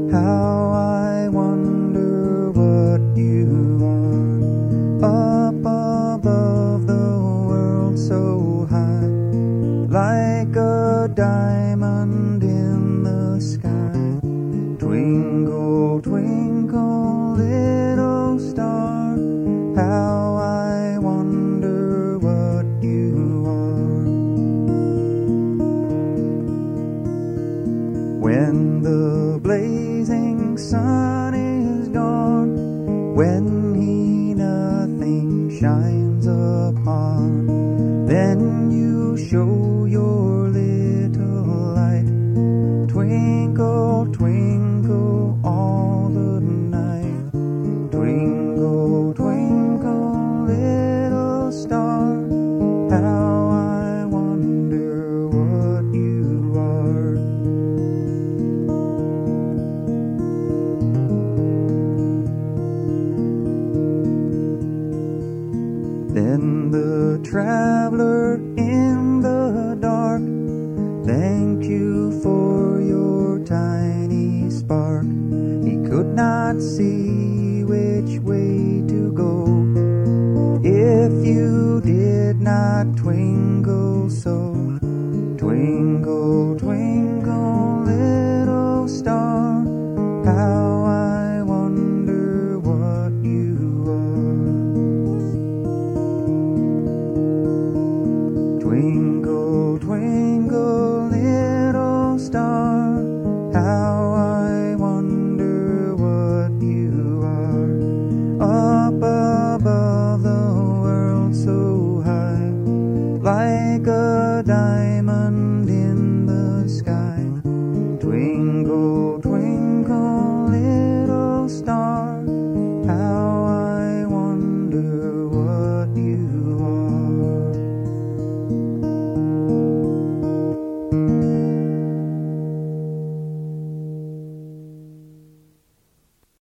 How I wonder what you are, up above the world so high, like a diamond in the sky. Twinkle, twinkle, little star, how I wonder what you are. When the blazing sun is gone, when he nothing shines upon, then you show your little light. Twinkle, twinkle all the night. Twinkle, twinkle, little star, how I wonder what you are. Then the traveler in the dark thanked you for your tiny spark. He could not see which way to go if you did not twinkle so. Twinkle, twinkle, little star, how I wonder what you are. Twinkle, twinkle, little star, how I wonder what you are. Up above the world so high, like a diamond